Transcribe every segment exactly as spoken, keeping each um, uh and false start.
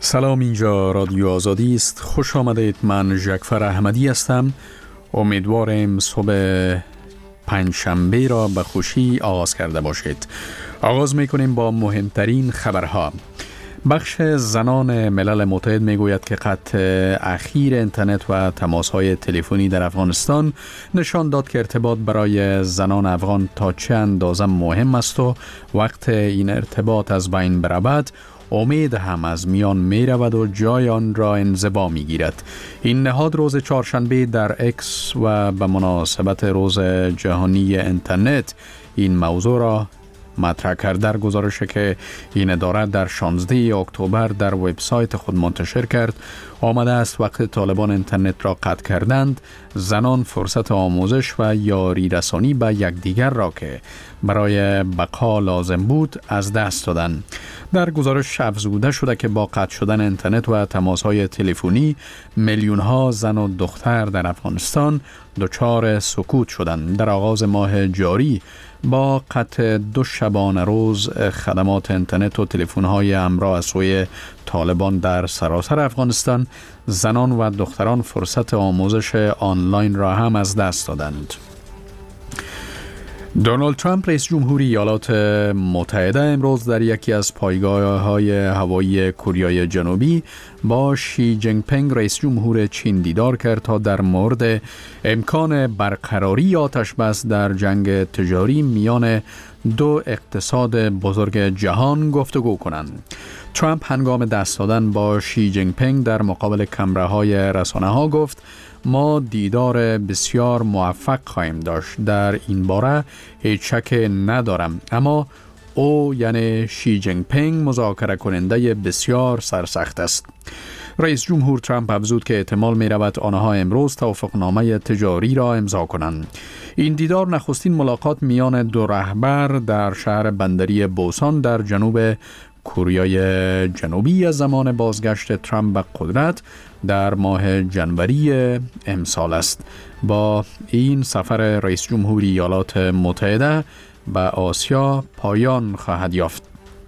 سلام، اینجا رادیو آزادی است. خوش آمدید. من جعفر احمدی هستم. امیدوارم صبح پنجشنبه را به خوشی آغاز کرده باشید. آغاز میکنیم با مهمترین خبرها. بخش زنان ملل متحد میگوید که قطع اخیر اینترنت و تماس‌های تلفنی در افغانستان نشان داد که ارتباط برای زنان افغان تا چه اندازه مهم است و وقت این ارتباط از بین برود، امید هم از میان می رود و جای آن را انزوا می گیرد. این نهاد روز چهارشنبه در اکس و به مناسبت روز جهانی اینترنت این موضوع را مطرح کرد. در گزارشی که این اداره در شانزده اکتبر در وبسایت خود منتشر کرد، آمده است وقت طالبان اینترنت را قطع کردند، زنان فرصت آموزش و یاری رسانی به یکدیگر را که برای بقا لازم بود از دست دادند. در گزارش افزوده شده که با قطع شدن اینترنت و تماس‌های تلفنی، میلیون ها زن و دختر در افغانستان دچار سکوت شدند. در آغاز ماه جاری با قطع دو شبانه روز خدمات اینترنت و تلفن‌های همراه از سوی طالبان در سراسر افغانستان، زنان و دختران فرصت آموزش آنلاین را هم از دست دادند. دونالد ترامپ رئیس جمهوری ایالات متحده امروز در یکی از پایگاه‌های هوایی کره جنوبی با شی جینگ پینگ رئیس جمهور چین دیدار کرد تا در مورد امکان برقراری آتش بس در جنگ تجاری میان دو اقتصاد بزرگ جهان گفتگو کنند. ترامپ هنگام دست دادن با شی جینگ پینگ در مقابل کامراهای رسانه‌ها گفت: ما دیدار بسیار موفق خواهیم داشت. در این باره هیچ شک ندارم. اما او یعنی شی جینگ پینگ مذاکره کننده بسیار سرسخت است. رئیس جمهور ترامپ افزود که احتمال می رود آنها امروز توافقنامه تجاری را امضا کنند. این دیدار نخستین ملاقات میان دو رهبر در شهر بندری بوسان در جنوب کره جنوبی از زمان بازگشت ترامپ به قدرت در ماه جنوری امسال است. با این سفر رئیس جمهوری ایالات متحده به آسیا پایان خواهد یافت.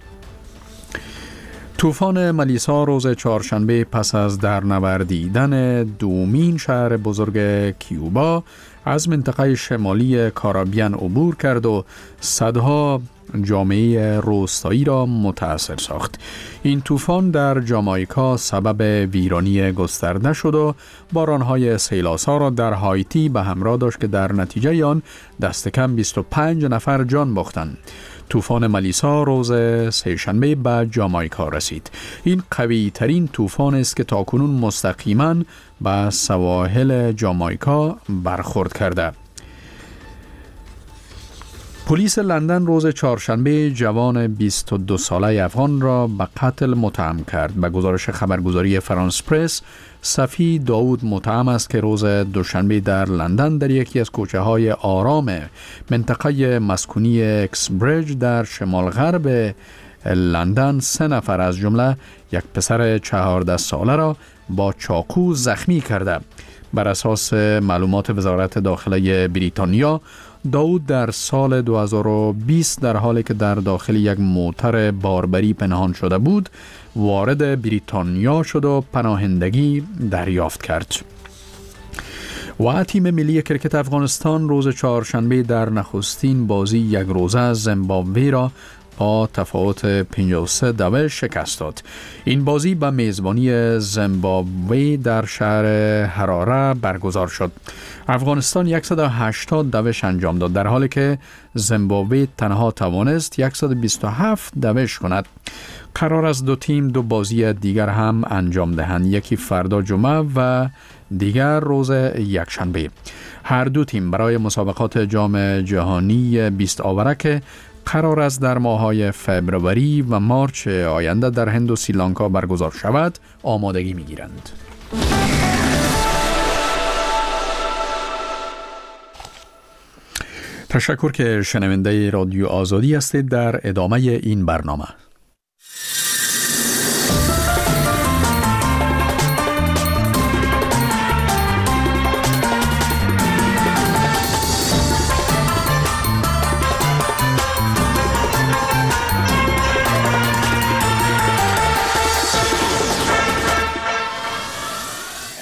طوفان ملیسا روز چهارشنبه پس از درنوردیدن دومین شهر بزرگ کیوبا از منطقه شمالی کارائیبیان عبور کرد و صدها جامعه روستایی را متاثر ساخت. این طوفان در جامائیکا سبب ویرانی گسترده شد و بارانهای سیلاسا را در هایتی به همراه داشت که در نتیجه آن دست کم بیست و پنج نفر جان باختند. طوفان ملیسا روز سه‌شنبه به جامائیکا رسید. این قوی ترین طوفان است که تاکنون مستقیما به سواحل جامائیکا برخورد کرده. پلیس لندن روز چهارشنبه جوان بیست و دو ساله افغان را به قتل متهم کرد. به گزارش خبرگزاری فرانس پرس، صفی داود متهم است که روز دوشنبه در لندن در یکی از کوچه‌های آرام منطقه مسکونی اکسبریج در شمال غرب لندن سه نفر از جمله یک پسر چهارده ساله را با چاقو زخمی کرده. بر اساس معلومات وزارت داخله بریتانیا، داود در سال دو هزار و بیست در حالی که در داخل یک موتر باربری پنهان شده بود، وارد بریتانیا شد و پناهندگی دریافت کرد. و تیم ملی کرکت افغانستان روز چهارشنبه در نخستین بازی یک روزه زیمبابوه را با تفاوت پنجاه و سه دو شکست داد. این بازی به میزبانی زیمبابوه در شهر هراره برگزار شد. افغانستان صد و هشتاد دوش انجام داد، در حالی که زیمبابوه تنها توانست صد و بیست و هفت دوش کند. قرار است دو تیم دو بازی دیگر هم انجام دهند، یکی فردا جمعه و دیگر روز یکشنبه. هر دو تیم برای مسابقات جام جهانی بیست آوره که قرار است در ماه‌های فوریه و مارچ آینده در هند و سریلانکا برگزار شود آمادگی می‌گیرند. تشکر که شنونده رادیو آزادی هستید. در ادامه این برنامه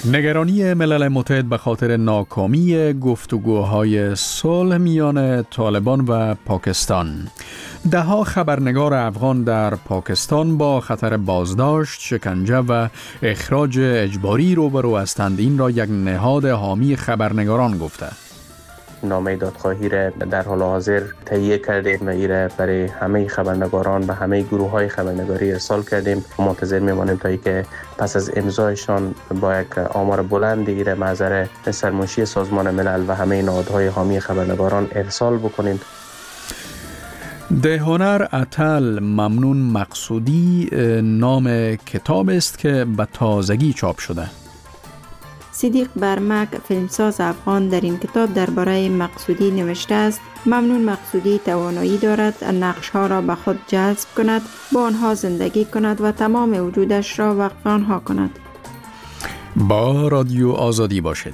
نگرانی ملل متحد به خاطر ناکامی گفتگوهای صلح میان طالبان و پاکستان. دهها خبرنگار افغان در پاکستان با خطر بازداشت، شکنجه و اخراج اجباری روبرو هستند. این را یک نهاد حامی خبرنگاران گفته. نامه دادخواهی را در حال حاضر تهیه کردیم و این را برای همه خبرنگاران و همه گروه های خبرنگاری ارسال کردیم. منتظر میمانیم تا اینکه پس از امضایشان با یک آمار بلند این را محضر سرمنشی سازمان ملل و همه نهادهای حامی خبرنگاران ارسال بکنیم. دهنر اتل ممنون مقصودی نام کتاب است که به تازگی چاپ شده. صدیق برمک فیلمساز افغان در این کتاب درباره مقصودی نوشته است: ممنون مقصودی توانایی دارد نقش‌ها را به خود جذب کند، با آنها زندگی کند و تمام وجودش را وقف آنها کند. با رادیو آزادی باشید.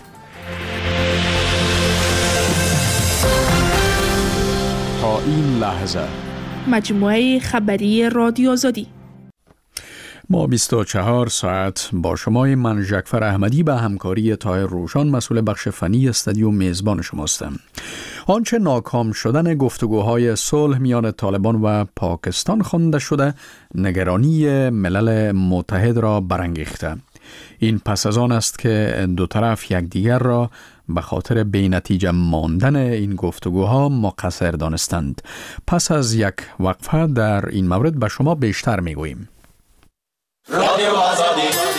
تا این لحظه مجموعه خبری رادیو آزادی. ما بیست و چهار ساعت با شمای من ژکفر احمدی به همکاری طاهر روشان مسئول بخش فنی استودیو میزبان شماستم. آنچه ناکام شدن گفتگوهای صلح میان طالبان و پاکستان خوانده شده نگرانی ملل متحد را برانگیخته. این پس از آن است که دو طرف یکدیگر را به خاطر بی‌نتیجه ماندن این گفتگوها مقصر دانستند. پس از یک وقفه در این مورد به شما بیشتر میگوییم. رادیو آزادی.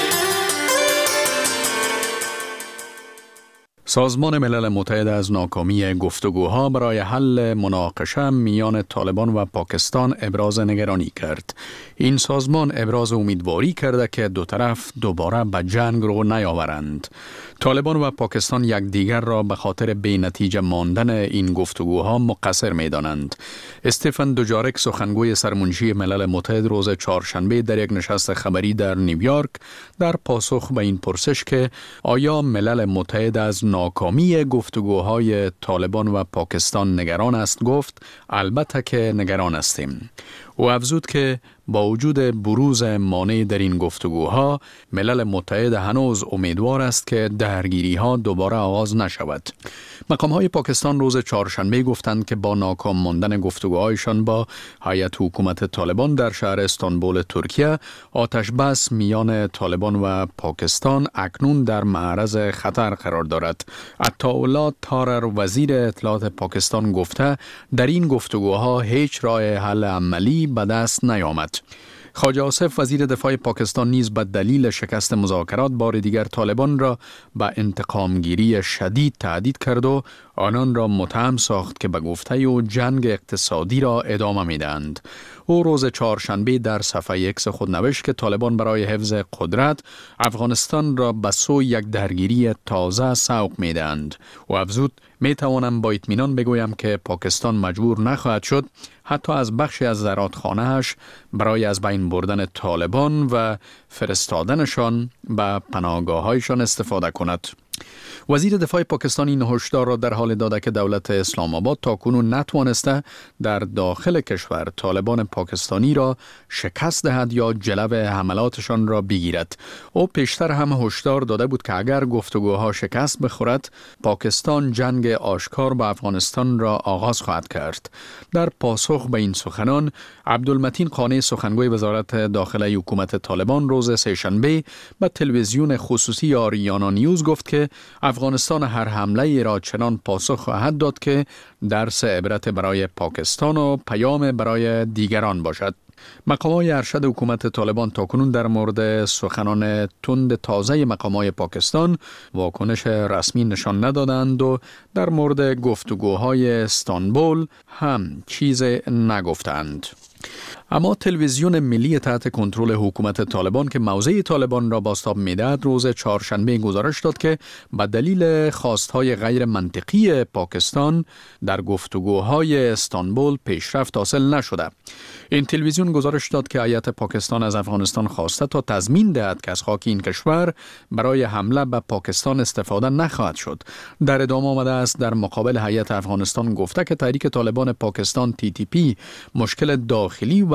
سازمان ملل متحد از ناکامی گفتگوها برای حل مناقشه میان طالبان و پاکستان ابراز نگرانی کرد. این سازمان ابراز امیدواری کرده که دو طرف دوباره به جنگ رو نیاورند. طالبان و پاکستان یکدیگر را به خاطر بی‌نتیجه ماندن این گفتگوها مقصر می‌دانند. استفن دوجارک سخنگوی سرمنشی ملل متحد روز چهارشنبه در یک نشست خبری در نیویورک در پاسخ به این پرسش که آیا ملل متحد از ناکامی گفتگوهای طالبان و پاکستان نگران است گفت البته که نگران هستیم. او افزود که با وجود بروز مانع در این گفتگوها ملل متحد هنوز امیدوار است که درگیری ها دوباره آغاز نشود. مقام های پاکستان روز چهارشنبه گفتند که با ناکام ماندن گفتگوهایشان با هیئت حکومت طالبان در شهر استانبول ترکیه، آتش بس میان طالبان و پاکستان اکنون در معرض خطر قرار دارد. عطاالله تارر وزیر اطلاعات پاکستان گفته در این گفتگوها هیچ راه حل عملی به دست نیامد. خواجه آصف وزیر دفاع پاکستان نیز به دلیل شکست مذاکرات بار دیگر طالبان را به انتقامگیری شدید تهدید کرد و آنان را متهم ساخت که به گفته او جنگ اقتصادی را ادامه می‌دهند. او روز چهارشنبه در صفحه ایکس خود نوشت که طالبان برای حفظ قدرت افغانستان را به سوی یک درگیری تازه سوق می‌دهند. او افزود می توانم با اطمینان بگویم که پاکستان مجبور نخواهد شد حتی از بخشی از زرادخانه‌اش برای از بین بردن طالبان و فرستادنشان به پناهگاه‌هایشان استفاده کند. وزیر دفاع پاکستان این هشدار را در حال داده که دولت اسلام آباد تاکنون نتوانسته در داخل کشور طالبان پاکستانی را شکست دهد یا جلو حملاتشان را بگیرد. او پیشتر هم هشدار داده بود که اگر گفتگوها شکست بخورد، پاکستان جنگ آشکار با افغانستان را آغاز خواهد کرد. در پاسخ به این سخنان، عبدالمتین قانع سخنگوی وزارت داخله حکومت طالبان روز سه‌شنبه به تلویزیون خصوصی آریانا نیوز گفت که افغانستان هر حمله ای را چنان پاسخ خواهد داد که درس عبرت برای پاکستان و پیام برای دیگران باشد. مقامات ارشد حکومت طالبان تاکنون در مورد سخنان تند تازه مقامات پاکستان واکنش رسمی نشان ندادند و در مورد گفتگوهای استانبول هم چیز نگفتند. اما تلویزیون ملی تحت کنترل حکومت طالبان که موضع طالبان را بازتاب می‌دهد روز چهارشنبه گزارش داد که به دلیل خواستهای غیر منطقی پاکستان در گفتگوهای استانبول پیشرفت حاصل نشده. این تلویزیون گزارش داد که هیئت پاکستان از افغانستان خواسته تا تضمین دهد که از خاک این کشور برای حمله به پاکستان استفاده نخواهد شد. در ادامه آمده است در مقابل هیئت افغانستان گفته که تحریک طالبان پاکستان تی تی پی مشکل داخلی و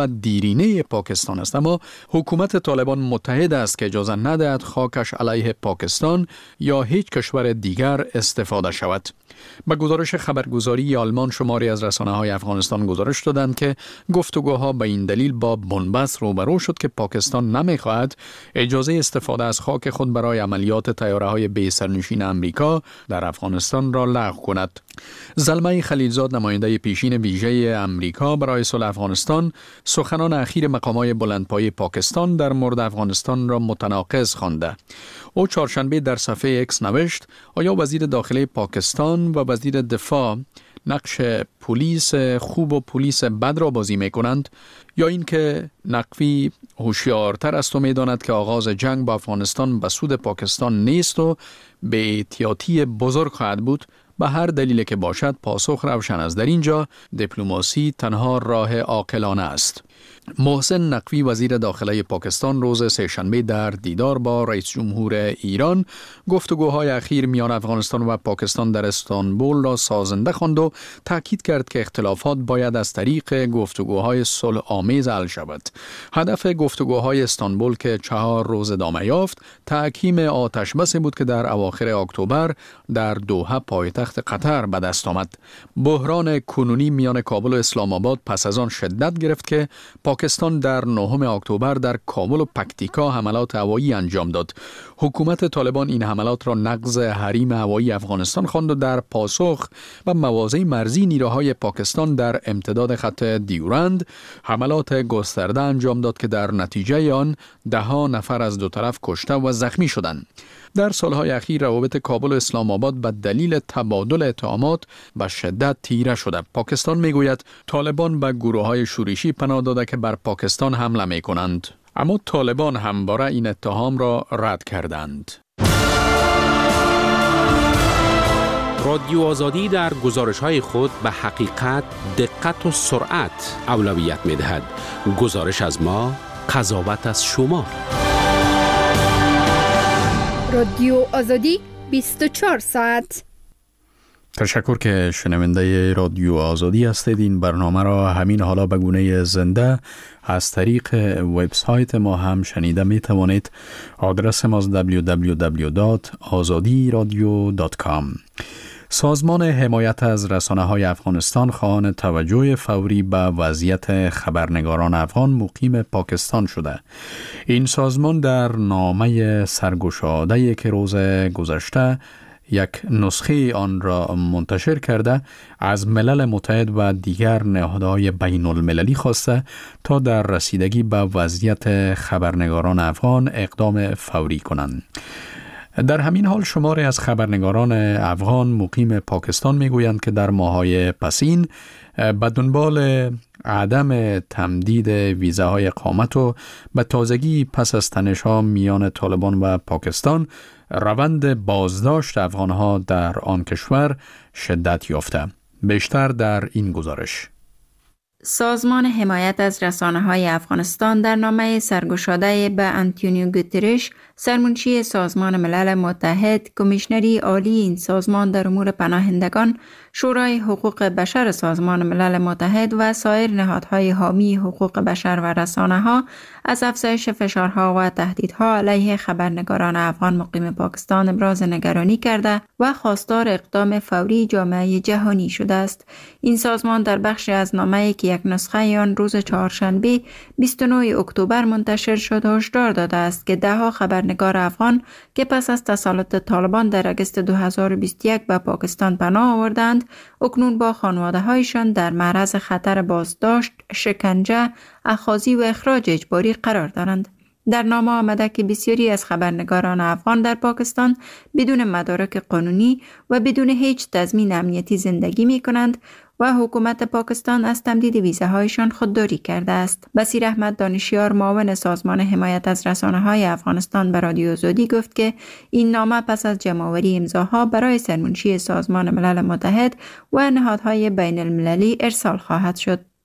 و دیرینه پاکستان است، اما حکومت طالبان متحد است که اجازه ندهد خاکش علیه پاکستان یا هیچ کشور دیگر استفاده شود. با گزارش خبرگزاری آلمان شماری از رسانه‌های افغانستان گزارش دادند که گفتگوها به این دلیل با بنبست روبرو شد که پاکستان نمی‌خواهد اجازه استفاده از خاک خود برای عملیات طیاره‌های بی سرنشین امریکا در افغانستان را لغو کند. زلمه خلیلزاد نماینده پیشین ویژه امریکا برای صلح افغانستان سخنان اخیر مقامات بلندپایه پاکستان در مورد افغانستان را متناقض خوانده. او چهارشنبه در صفحه اکس نوشت آیا وزیر داخلی پاکستان و وزیر دفاع نقش پلیس خوب و پلیس بد را بازی می کنند، یا اینکه نقوی هوشیارتر است و می داند که آغاز جنگ با افغانستان به سود پاکستان نیست و به احتیاطی بزرگ خواهد بود. به هر دلیل که باشد پاسخ روشن است. در اینجا دیپلماسی تنها راه عاقلانه است. محسن نقوی وزیر داخلی پاکستان روز سه‌شنبه در دیدار با رئیس جمهور ایران گفتگوهای اخیر میان افغانستان و پاکستان در استانبول را سازنده خواند و تاکید کرد که اختلافات باید از طریق گفتگوهای صلح آمیز حل شود. هدف گفتگوهای استانبول که چهار روز ادامه یافت تحکیم آتش بسی بود که در اواخر اکتبر در دوحه پایتخت قطر به دست آمد. بحران کنونی میان کابل و اسلام آباد پس از آن شدت گرفت که پاکستان در نهم اکتبر در کابل و پکتیکا حملات هوایی انجام داد. حکومت طالبان این حملات را نقض حریم هوایی افغانستان خواند و در پاسخ و مواضع مرزی نیروهای پاکستان در امتداد خط دیورند حملات گسترده انجام داد که در نتیجه آن ده ها نفر از دو طرف کشته و زخمی شدند. در سالهای اخیر روابط کابل و اسلام آباد به دلیل تبادل اتهامات به شدت تیره شده. پاکستان میگوید طالبان به گروه‌های شورشی پناه داده که بر پاکستان حمله می‌کنند، اما طالبان همواره این اتهام را رد کردند. رادیو آزادی در گزارش‌های خود به حقیقت، دقت و سرعت اولویت می‌دهد. گزارش از ما، قضاوت از شما. رادیو آزادی بیست و چهار ساعت. تشکر که شنونده رادیو آزادی هستید. این برنامه را همین حالا به گونه زنده از طریق وبسایت ما هم شنیده می توانید. آدرس ما دبلیو دبلیو دبلیو دات آزادی رادیو دات کام. سازمان حمایت از رسانه‌های افغانستان خواهان توجه فوری به وضعیت خبرنگاران افغان مقیم پاکستان شده. این سازمان در نامه سرگشاده‌ای که روز گذشته یک نسخه آن را منتشر کرده از ملل متحد و دیگر نهادهای بین المللی خواسته تا در رسیدگی به وضعیت خبرنگاران افغان اقدام فوری کنند. در همین حال شماری از خبرنگاران افغان مقیم پاکستان میگویند که در ماه‌های پسین به دنبال عدم تمدید ویزاهای اقامت و به تازگی پس از تنش‌ها میان طالبان و پاکستان روند بازداشت افغان‌ها در آن کشور شدت یافته. بیشتر در این گزارش. سازمان حمایت از رسانه‌های افغانستان در نامه سرگشاده به آنتونیو گوترش، سرمنشی سازمان ملل متحد، کمیشنری عالی این سازمان در امور پناهندگان، شورای حقوق بشر سازمان ملل متحد و سایر نهادهای حامی حقوق بشر و رسانه‌ها از افزایش فشارها و تهدیدها علیه خبرنگاران افغان مقیم پاکستان ابراز نگرانی کرده و خواستار اقدام فوری جامعه جهانی شده است. این سازمان در بخش از نامه‌ای که یک نسخه آن روز چهارشنبه بیست و نه اکتبر منتشر شد هشدار داده است که ده ها خبرنگار افغان که پس از تسلط طالبان در اگست دو هزار و بیست و یک به پاکستان پناه آوردند اکنون با خانواده‌هایشان در معرض خطر بازداشت، شکنجه، اخاذی و اخراج اجباری قرار دارند. در نامه آمده که بسیاری از خبرنگاران افغان در پاکستان بدون مدارک قانونی و بدون هیچ تضمین امنیتی زندگی می کنند و حکومت پاکستان از تمدید ویزاهایشان خودداری کرده است. بصیر احمد دانشیار معاون سازمان حمایت از رسانه‌های افغانستان به رادیو آزادی گفت که این نامه پس از جمع‌آوری امضاها برای سرمنشی سازمان ملل متحد و نهادهای بین المللی ارسال خواهد شد.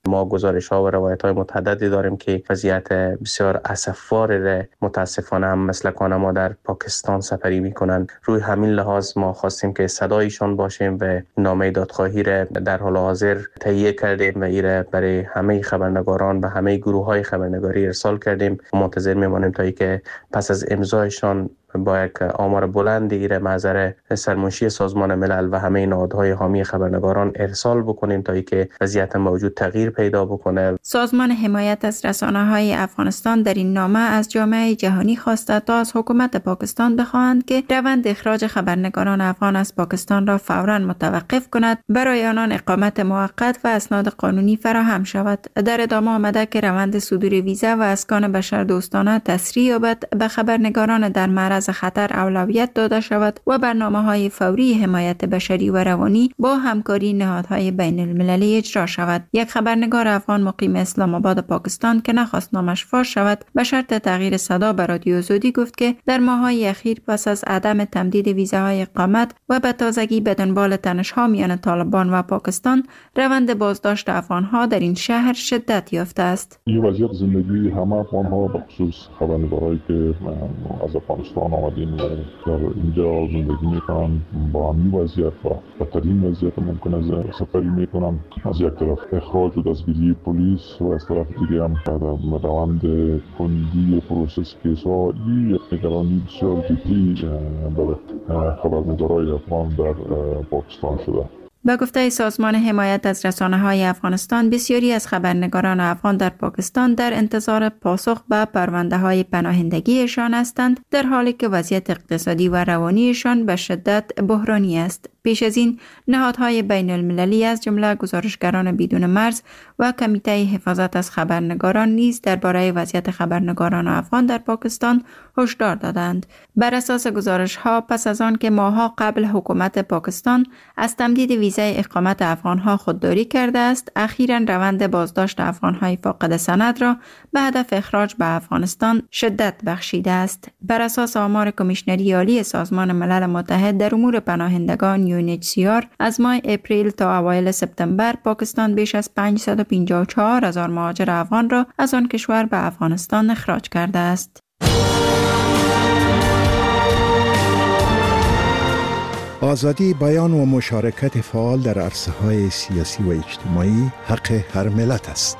ما گزارش ها و روایت های متعددی داریم که وضعیت بسیار اسفبار متاسفانه هم مسلکان ما در پاکستان سپری میکنن. روی همین لحاظ ما خواستیم که صدایشان باشیم و نامه دادخواهی را در حال حاضر تهیه کردیم و ایره برای همه خبرنگاران و همه گروه های خبرنگاری ارسال کردیم. منتظر میمانیم تا اینکه پس از امضایشان با یک آمار بلند ایره محضر سرمنشی سازمان ملل و همه نهادهای حامی خبرنگاران ارسال بکنیم تا اینکه وضعیت موجود تغییر پیدا بکنه. سازمان حمایت از رسانه‌های افغانستان در این نامه از جامعه جهانی خواسته تا از حکومت پاکستان بخواهند که روند اخراج خبرنگاران افغان از پاکستان را فوراً متوقف کند، برای آنان اقامت موقت و اسناد قانونی فراهم شود. در ادامه آمده که روند صدور ویزا و اسکان بشردوستانه تسریع یابد، به خبرنگاران در معرض خطر اولویت داده شود و برنامه‌های فوری حمایت بشری و روانی با همکاری نهادهای بین المللی اجرا شود. یک خبرنگار افغان مقیم اسلام آباد پاکستان که نخواست نامش فاش شود، به شرط تغییر صدا به رادیو آزادی گفت که در ماه‌های اخیر پس از عدم تمدید ویزاهای اقامت و به تازگی به دنبال تنش‌ها میان طالبان و پاکستان، روند بازداشت افغان‌ها در این شهر شدت یافته است. این وضعیت زندگی همه افغان‌ها به خصوص خبرنگارایی که از افغانستان آمدین و در اینجا زندگی میکنن با همین وضعیت و بدترین وضعیت ممکن است سفری میکنن. از یک طرف اخراج و دستگیری پلیس و از طرف دیگه هم روند کندی پروسس کیس‌ها یک نگرانی بسیار جدی برای خبرنگارای افغان در پاکستان شده. به گفته سازمان حمایت از رسانه‌های افغانستان، بسیاری از خبرنگاران افغان در پاکستان در انتظار پاسخ به پرونده‌های پناهندگیشان هستند، در حالی که وضعیت اقتصادی و روانیشان به شدت بحرانی است. پیش از این نهادهای بین المللی از جمله گزارشگران بدون مرز و کمیته حفاظت از خبرنگاران نیز درباره وضعیت خبرنگاران افغان در پاکستان هشدار دادند. بر اساس گزارش‌ها، پس از آن که ماه‌ها قبل حکومت پاکستان از تمدید ویزای اقامت افغان‌ها خودداری کرده است، اخیراً روند بازداشت افغان‌های فاقد سند را به هدف اخراج به افغانستان شدت بخشیده است. بر اساس آمار کمیشنری عالی سازمان ملل متحد در امور پناهندگان یو ان اچ سی آر، از ماه اپریل تا اوایل سپتامبر پاکستان بیش از پانصد و پنجاه و چهار هزار مهاجر افغان را از آن کشور به افغانستان اخراج کرده است. آزادی بیان و مشارکت فعال در عرصه‌های سیاسی و اجتماعی حق هر ملت است.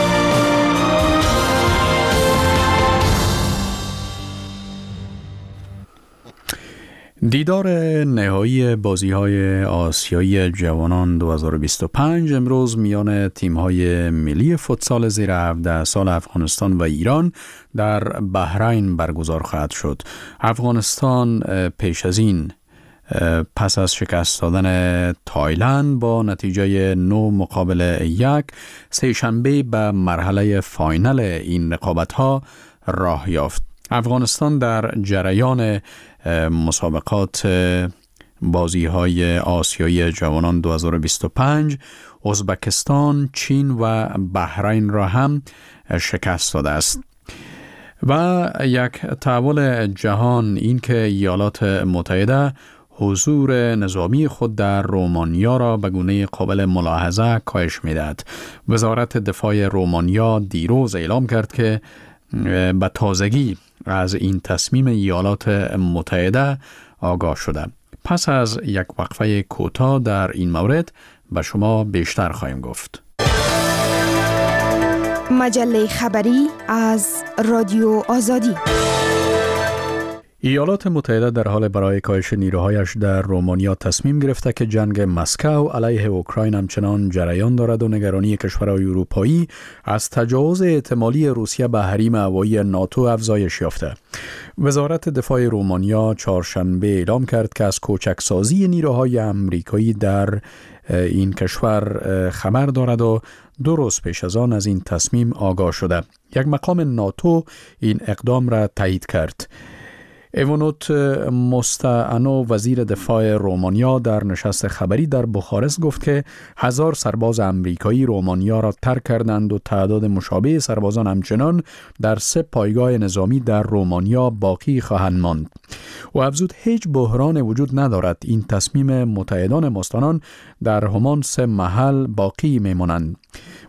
دیدار نهایی بازی‌های آسیایی جوانان دو هزار و بیست و پنج امروز میان تیم‌های ملی فوتسال زیر هفده سال افغانستان و ایران در بحرین برگزار خواهد شد. افغانستان پیش از این پس از شکست دادن تایلند با نتیجه نه مقابل یک سه شنبه به مرحله فاینال این رقابت‌ها راه یافت. افغانستان در جریان مسابقات بازی‌های آسیایی جوانان دو هزار و بیست و پنج ازبکستان، چین و بحرین را هم شکست داده است. و یک تحول جهان این که ایالات متحده حضور نظامی خود در رومانیا را به گونه قابل ملاحظه کاهش می‌دهد. وزارت دفاع رومانیا دیروز اعلام کرد که به تازگی از این تصمیم ایالات متحده آگاه شده. پس از یک وقفه کوتاه در این مورد به شما بیشتر خواهیم گفت. مجله خبری از رادیو آزادی. ایالات متحده در حال برای کاهش نیروهایش در رومانیا تصمیم گرفته که جنگ مسکو علیه اوکراین همچنان جریان دارد و نگرانی کشورهای اروپایی از تجاوز احتمالی روسیه به حریم هوایی ناتو افزایش یافته. وزارت دفاع رومانیا چهارشنبه اعلام کرد که از کوچکسازی نیروهای آمریکایی در این کشور خبر دارد و دو روز پیش از آن از این تصمیم آگاه شده. یک مقام ناتو این اقدام را تایید کرد. ایوانوت مستعانو وزیر دفاع رومانیا در نشست خبری در بخارست گفت که هزار سرباز امریکایی رومانیا را ترک کردند و تعداد مشابه سربازان همچنان در سه پایگاه نظامی در رومانیا باقی خواهند ماند. و افزود هیچ بحران وجود ندارد. این تصمیم متحدان مستانان در همان سه محل باقی میمانند.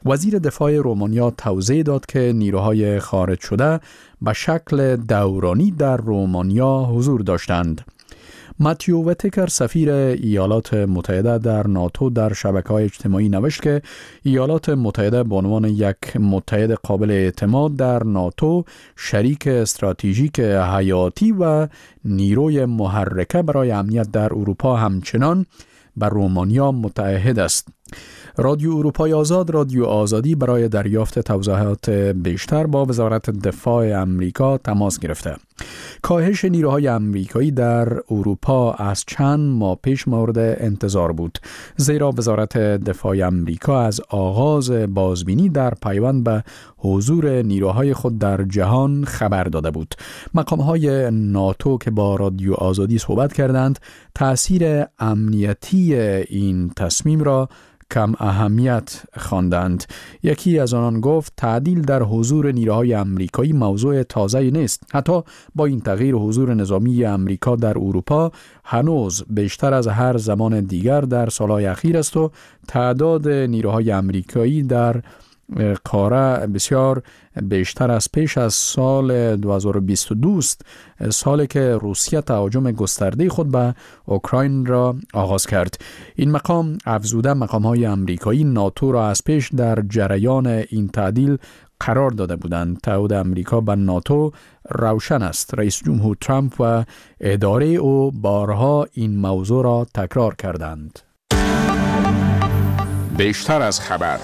وزیر دفاع رومانیا توضیح داد که نیروهای خارج شده به شکل دورانی در رومانیا حضور داشتند. ماتیو وتکر سفیر ایالات متحده در ناتو در شبکه‌های اجتماعی نوشت که ایالات متحده به عنوان یک متحد قابل اعتماد در ناتو شریک استراتژیک حیاتی و نیروی محرکه برای امنیت در اروپا همچنان بر رومانیا متعهد است. رادیو اروپای آزاد، رادیو آزادی برای دریافت توضیحات بیشتر با وزارت دفاع امریکا تماس گرفته. کاهش نیروهای امریکایی در اروپا از چند ماه پیش مورد انتظار بود، زیرا وزارت دفاع امریکا از آغاز بازبینی در پیوند به حضور نیروهای خود در جهان خبر داده بود. مقام‌های ناتو که با رادیو آزادی صحبت کردند، تأثیر امنیتی این تصمیم را کم اهمیت خواندند. یکی از آنان گفت تعدیل در حضور نیروهای امریکایی موضوع تازه‌ای نیست. حتی با این تغییر حضور نظامی امریکا در اروپا هنوز بیشتر از هر زمان دیگر در سالهای اخیر است و تعداد نیروهای امریکایی در قاره بسیار بیشتر از پیش از سال دو هزار و بیست و دو است، سالی که روسیه تهاجم گسترده خود به اوکراین را آغاز کرد. این مقام افزوده مقام‌های امریکایی ناتو را از پیش در جریان این تعدیل قرار داده بودند. تعهد امریکا به ناتو روشن است. رئیس جمهور ترامپ و اداره او بارها این موضوع را تکرار کردند. بیشتر از خبر.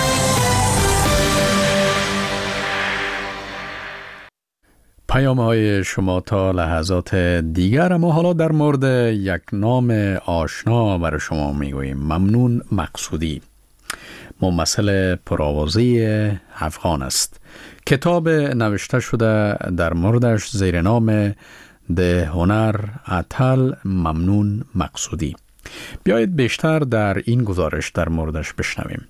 پیام های شما تا لحظات دیگر. اما حالا در مورد یک نام آشنا برای شما میگوییم. ممنون مقصودی ممثل پرآوازی افغان است. کتاب نوشته شده در موردش زیر نام ده هنر اتل ممنون مقصودی. بیایید بیشتر در این گزارش در موردش بشنویم.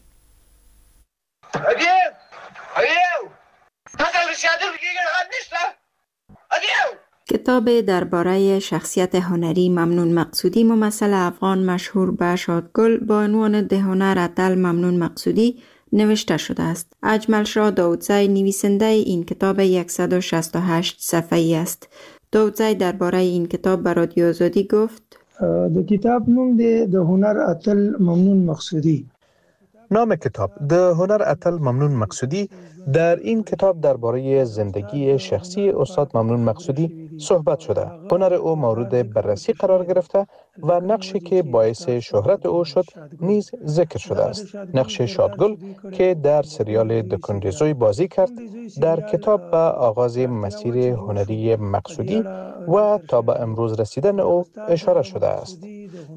کتاب درباره شخصیت هنری ممنون مقصودی ممثل افغان مشهور به شادگل با عنوان ده هنر اتل ممنون مقصودی نوشته شده است. اجمل شاه داودزی نویسنده این کتاب صد و شصت و هشت صفحه‌ای است. داودزی درباره این کتاب به رادیو آزادی گفت: د کتاب نوم دی ده هنر اتل ممنون مقصودی. نام کتاب ده هنر اتل ممنون مقصودی در این کتاب درباره زندگی شخصی استاد ممنون مقصودی صحبت شده. هنر او مورد بررسی قرار گرفته و نقشی که باعث شهرت او شد نیز ذکر شده است. نقش شادگل که در سریال دکندزوی بازی کرد در کتاب به آغاز مسیر هنری مقصودی و تا به امروز رسیدن او اشاره شده است.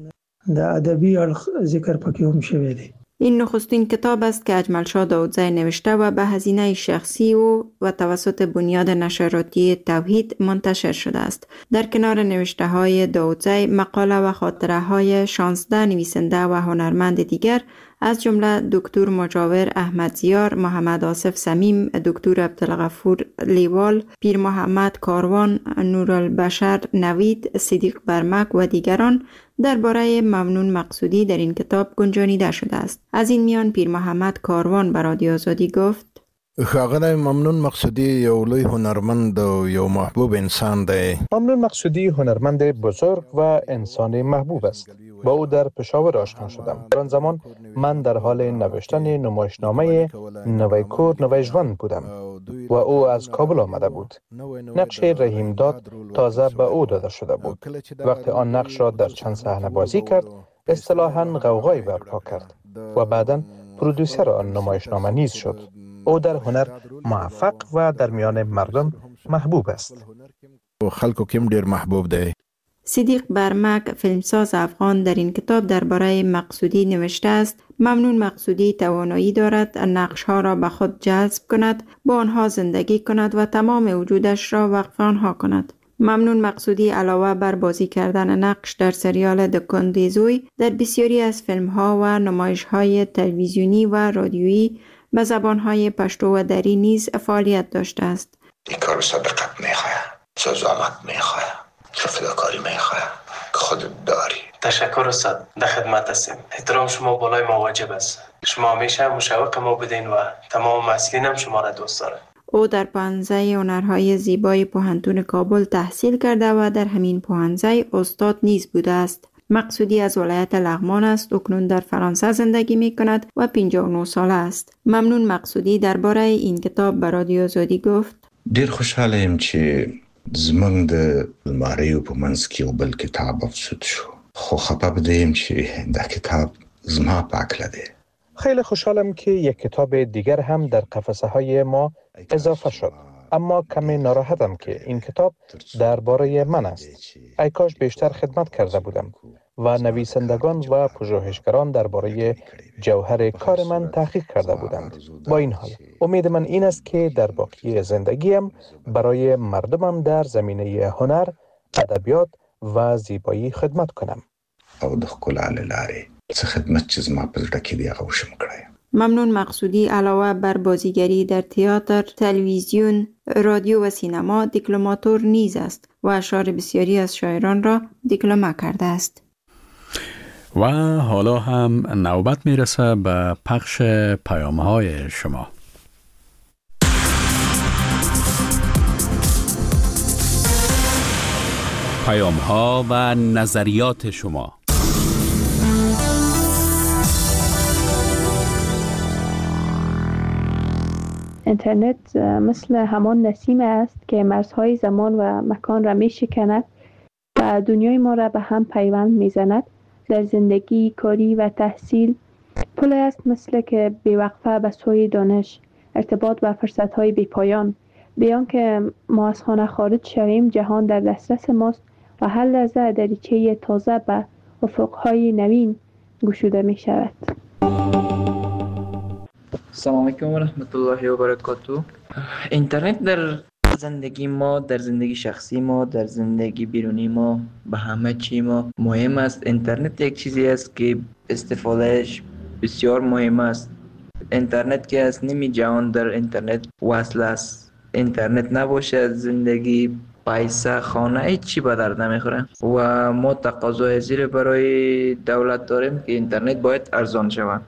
در ادبی ذکر پکې هم شوی دی. این نخستین کتاب است که اجمل شاه داودزی نوشته و به هزینه شخصی او و توسط بنیاد نشراتی توحید منتشر شده است. در کنار نوشته های داودزی، مقاله و خاطره های شانزده نویسنده و هنرمند دیگر از جمله دکتر مجاور احمدزیار، محمد آصف صمیم، دکتر عبدالغفور لیوال، پیر محمد کاروان، نورالبشر نوید، صدیق برمک و دیگران درباره ممنون مقصودی در این کتاب گنجانیده شده است. از این میان پیر محمد کاروان به رادیو آزادی گفت: ښاغلی ممنون مقصودی یو لوی هنرمند و یو محبوب انسان دی. ممنون مقصودی هنرمند بزرگ و انسان محبوب است. با او در پشاور آشنا شدم. در آن زمان من در حال نوشتن نمایشنامه نوی کور نوی ژوند بودم و او از کابل آمده بود. نقش رحیم داد تازه به او داده شده بود. وقتی آن نقش را در چند صحنه بازی کرد، اصطلاحاً غوغایی برپا کرد و بعداً پرودوسر آن نمایشنامه نیز شد. او در هنر موفق و در میان مردم محبوب است. خلکو کم دیر محبوب دی. صدیق برمک فیلمساز افغان در این کتاب درباره مقصودی نوشته است: ممنون مقصودی توانایی دارد نقش‌ها را به خود جذب کند، با آنها زندگی کند و تمام وجودش را وقف آنها کند. ممنون مقصودی علاوه بر بازی کردن نقش در سریال دکندزوی، در بسیاری از فیلم‌ها و نمایش‌های تلویزیونی و رادیویی به زبان‌های پشتو و دری نیز فعالیت داشته است. این کار صداقت می‌خواد، زحمت می‌خواد، فداکاری می‌خواد که خودت داری. تشکر استاد، در خدمت هستیم. احترام شما بالای ما واجب است. شما همیشه مشوق ما بدین و تمام مسئولین هم شما را دوست دارند. او در پوهنځی هنرهای زیبای پوهنتون کابل تحصیل کرده و در همین پوهنځی استاد نیز بوده است. مقصودی از ولایت لغمان است. اکنون در فرانسه زندگی می کند و پنجاه و نه ساله است. ممنون مقصودی درباره این کتاب به رادیو آزادی گفت: ډیر خوشاله یم چې زمونږ د الماریو په منځ کې یو بل کتاب افسود شو، خو خفه بده یم چې دا کتاب زما په هکله دی. خیلی خوشحالم که یک کتاب دیگر هم در قفسه های ما اضافه شد، اما کمی ناراحتم که این کتاب درباره من است. ای کاش بیشتر خدمت کرده بودم و نویسندگان و پژوهشگران درباره جوهر کار من تحقیق کرده بودند. با این حال امید من این است که در باقی زندگیم برای مردمم در زمینه هنر، ادبیات و زیبایی خدمت کنم. او د ښکلا له لارې څه خدمت چې زما په زړه کې دی هغه وشم کړی. ممنون مقصودی علاوه بر بازیگری در تئاتر، تلویزیون، رادیو و سینما دیکلماتور نیز است و اشعار بسیاری از شاعران را دیکلمه کرده است. و حالا هم نوبت میرسه به پخش پیام‌های شما. پیام‌ها و نظریات شما. اینترنت مثل همان نسیم است که مرزهای زمان و مکان را می شکند و دنیای ما را به هم پیوند می زند. در زندگی، کاری و تحصیل پل است مثل که بی‌وقفه به سوی دانش، ارتباط و فرصت‌های بی‌پایان. بیان که ما از خانه خارج شویم، جهان در دسترس ماست و هر لحظه دریچه تازه به افق‌های نوین گشوده می شود. سلام علیکم و رحمت الله و برکاته. اینترنت در زندگی ما، در زندگی شخصی ما، در زندگی بیرونی ما، به همه چی ما مهم است. اینترنت یک چیزی است که استفادهش بسیار مهم است. اینترنت که از نیمی جهان در اینترنت وصل است. اینترنت نباشه زندگی، پیسه، خانه، هیچ چی به درد نمیخوره و ما تقاضای زیر برای دولت داریم که اینترنت باید ارزان شود.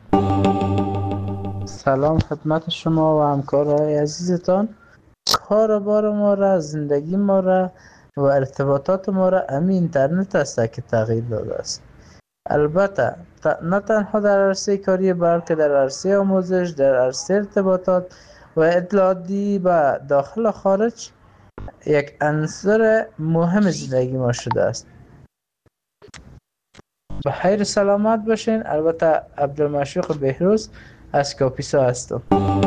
سلام خدمت شما و همکارای عزیزتان. کار بار ما را، زندگی ما را و ارتباطات ما را همین اینترنت است که تغییر داده است. البته نه تنها در عرصه کاری بلکه در عرصه آموزش، در عرصه ارتباطات و اطلاعاتی به داخل و خارج یک عنصر مهم زندگی ما شده است. به خیر سلامت باشین. البته عبدالمشوق بهروز از کاپیسا هستم.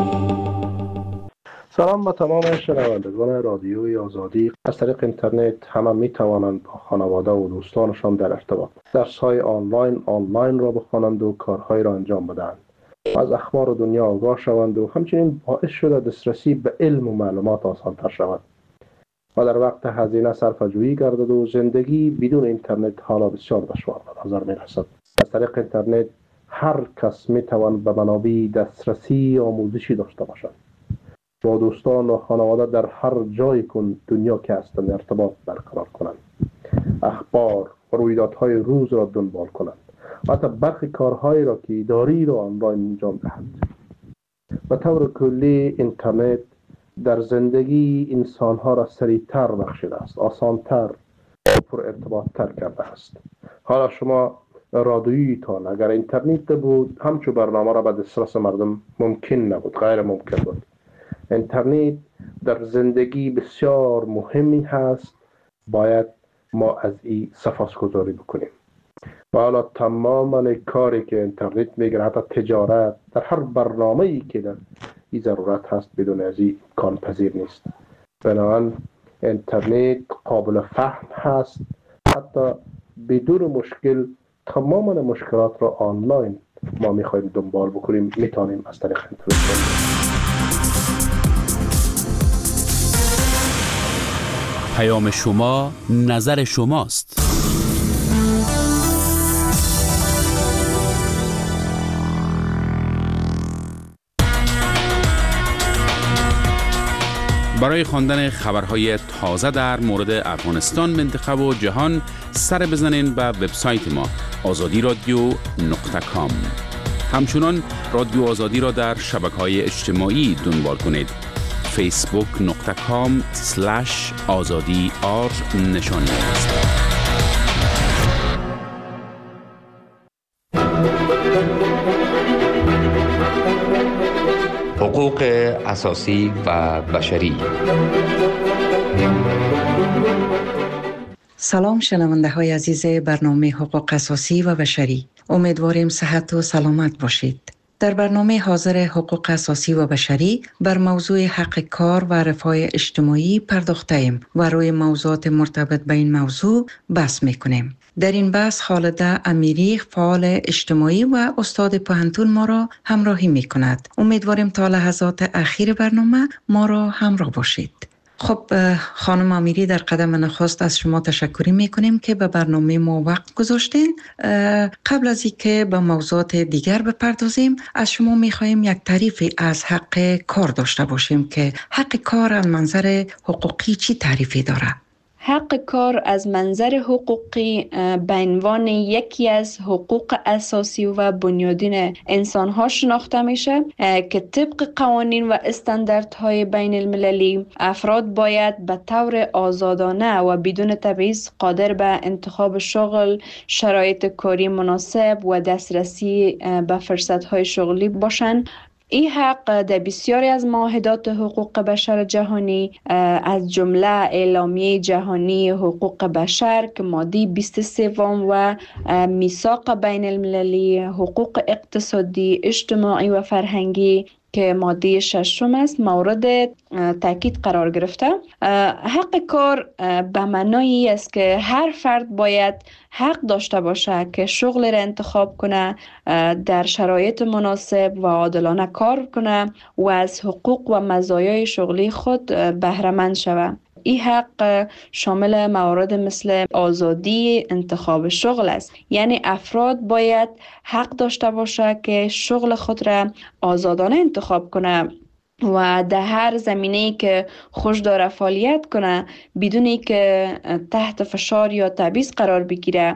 سلام به تمام شنوندگان رادیوی آزادی. از طریق اینترنت همه می توانند با خانواده و دوستانشان در ارتباط، درس‌های آنلاین آنلاین را بخوانند و کارهای را انجام بدهند و از اخبار دنیا آگاه شوند و همچنین باعث شده دسترسی به علم و معلومات آسان‌تر شود و در وقت هزینه صرفه‌جویی گردد و زندگی بدون اینترنت حالا بسیار دشوار به نظر می‌رسد. از طریق اینترنت هر کس می‌تواند به منابع دسترسی آموزشی داشته باشد. با دوستان و خانواده در هر جای کن دنیا که هستند ارتباط برقرار کنند، اخبار و رویدادهای روز را دنبال کنند و حتی برخی کارهایی را که اداری را آنلاین انجام دهند. به طور کلی اینترنت در زندگی انسانها را سریعتر بخشیده است، آسانتر و پر ارتباطتر کرده است. حالا شما رادیویتان اگر اینترنت بود همچون برنامه را به دسترس مردم ممکن نبود، غیر ممکن بود. اینترنت در زندگی بسیار مهمی هست، باید ما از این سپاسگزاری بکنیم. و حالا تمام کاری که اینترنت میگیره، حتی تجارت، در هر برنامه‌ای که در این ضرورت هست بدون از این امکان پذیر نیست. بنابراین اینترنت قابل فهم هست، حتی بدون مشکل تمام مشکلات را آنلاین ما میخوایم دنبال بکنیم، میتونیم از طریق اینترنت. پیام شما نظر شماست. برای خواندن خبرهای تازه در مورد افغانستان، منطقه و جهان سر بزنین به وبسایت ما آزادی رادیو نقطه کام. همچنان رادیو آزادی را در شبکه‌های اجتماعی دنبال کنید. فیسبوک نقطه کام سلش آزادی آر نشانی است. حقوق اساسی و بشری. سلام شنونده های عزیز برنامه حقوق اساسی و بشری. امیدواریم صحت و سلامت باشید. در برنامه حاضر حقوق اساسی و بشری بر موضوع حق کار و رفاه اجتماعی پرداخته ایم و روی موضوعات مرتبط به این موضوع بحث میکنیم. در این بحث خالده امیری، فعال اجتماعی و استاد پوهنتون ما را همراهی میکند. امیدواریم تا لحظات اخیر برنامه ما را همراه باشید. خب خانم امیری، در قدم نخست از شما تشکری میکنیم که به برنامه ما وقت گذاشتین. قبل از اینکه به موضوعات دیگر بپردازیم، از شما میخواهیم یک تعریفی از حق کار داشته باشیم که حق کار از منظر حقوقی چی تعریفی داره؟ حق کار از منظر حقوقی به عنوان یکی از حقوق اساسی و بنیادین انسان‌ها شناخته میشه که طبق قوانین و استانداردهای بین المللی افراد باید به طور آزادانه و بدون تبعیض قادر به انتخاب شغل، شرایط کاری مناسب و دسترسی به فرصت‌های شغلی باشند. این حق در بسیاری از معاهدات حقوق بشر جهانی از جمله اعلامیه جهانی حقوق بشر که ماده بیست و سه و میثاق بین المللی حقوق اقتصادی، اجتماعی و فرهنگی که ماده ششم است مورد تاکید قرار گرفته. حق کار به معنای است که هر فرد باید حق داشته باشه که شغل را انتخاب کنه، در شرایط مناسب و عادلانه کار کنه و از حقوق و مزایای شغلی خود بهره مند شود. این حق شامل موارد مثل آزادی انتخاب شغل است، یعنی افراد باید حق داشته باشه که شغل خود را آزادانه انتخاب کنه و در هر زمینه‌ای که خوش داره فعالیت کنه بدون اینکه تحت فشار یا تبعیض قرار بگیره.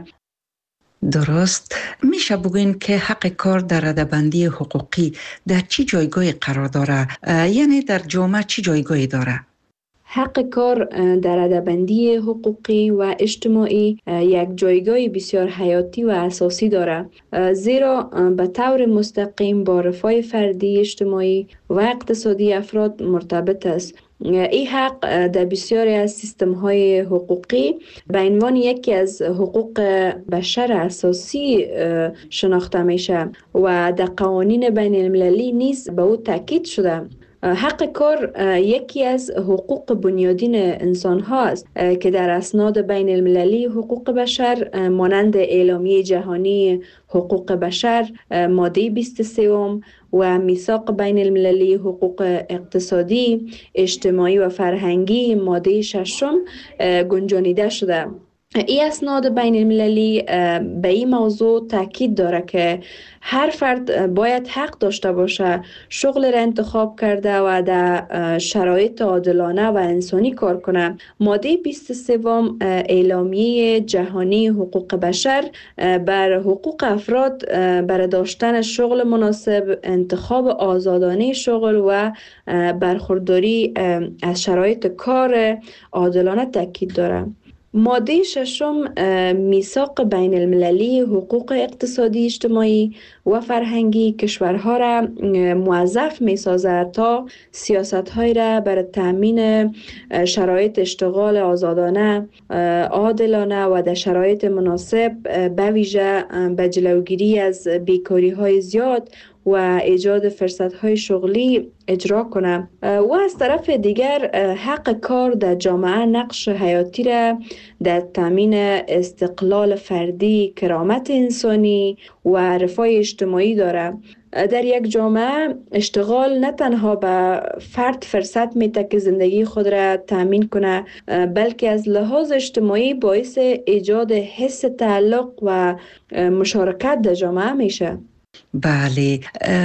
درست. میشه بگوین که حق کار در رده‌بندی حقوقی در چی جایگاهی قرار داره؟ یعنی در جامعه چی جایگاهی داره؟ حق کار در رده‌بندی حقوقی و اجتماعی یک جایگاه بسیار حیاتی و اساسی دارد، زیرا به طور مستقیم با رفاه فردی، اجتماعی و اقتصادی افراد مرتبط است. این حق در بسیاری از سیستم‌های حقوقی به عنوان یکی از حقوق بشر اساسی شناخته میشه و در قوانین بین المللی نیز به او تاکید شده. حق کار یکی از حقوق بنیادین انسان ها است که در اسناد بین المللی حقوق بشر مانند اعلامیه جهانی حقوق بشر ماده بیست و سه و میثاق بین المللی حقوق اقتصادی، اجتماعی و فرهنگی ماده ششم گنجانیده شده. این اسناد بین المللی به این موضوع تاکید داره که هر فرد باید حق داشته باشه شغل را انتخاب کرده و در شرایط عادلانه و انسانی کار کنه. ماده بیست و سه اعلامیه جهانی حقوق بشر بر حقوق افراد بر داشتن شغل مناسب، انتخاب آزادانه شغل و برخورداری از شرایط کار عادلانه تاکید داره. ماده ششم میثاق بین المللی حقوق اقتصادی، اجتماعی و فرهنگی کشورها را موظف می سازد تا سیاست‌های را برای تأمین شرایط اشتغال آزادانه، عادلانه و در شرایط مناسب به ویژه به جلوگیری از بیکاری‌های زیاد و ایجاد فرصت‌های شغلی اجرا کنه. و از طرف دیگر حق کار در جامعه نقش حیاتی را در تامین استقلال فردی، کرامت انسانی و رفاه اجتماعی داره. در یک جامعه اشتغال نه تنها به فرد فرصت میده که زندگی خود را تامین کنه، بلکه از لحاظ اجتماعی باعث ایجاد حس تعلق و مشارکت در جامعه میشه. بله،